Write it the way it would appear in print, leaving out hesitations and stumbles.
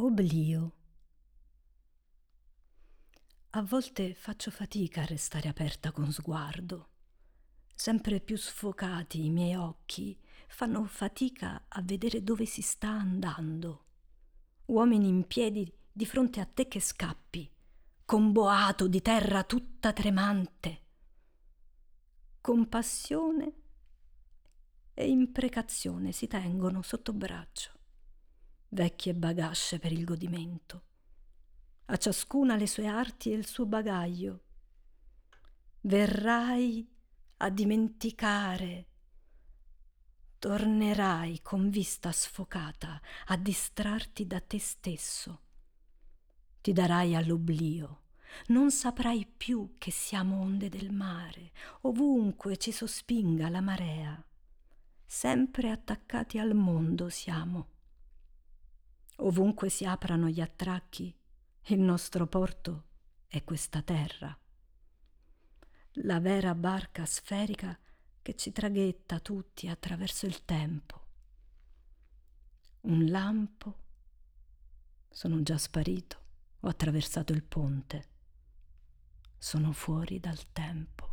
Oblio. A volte faccio fatica a restare aperta con sguardo. Sempre più sfocati i miei occhi fanno fatica a vedere dove si sta andando. Uomini in piedi di fronte a te che scappi, con boato di terra tutta tremante. Compassione e imprecazione si tengono sotto braccio. Vecchie bagasce per il godimento. A ciascuna le sue arti e il suo bagaglio. Verrai a dimenticare, tornerai con vista sfocata a distrarti da te stesso. Ti darai all'oblio, non saprai più che siamo onde del mare, ovunque ci sospinga la marea. Sempre attaccati al mondo siamo. Ovunque si aprano gli attracchi, il nostro porto è questa terra. La vera barca sferica che ci traghetta tutti attraverso il tempo. Un lampo, sono già sparito, ho attraversato il ponte, sono fuori dal tempo.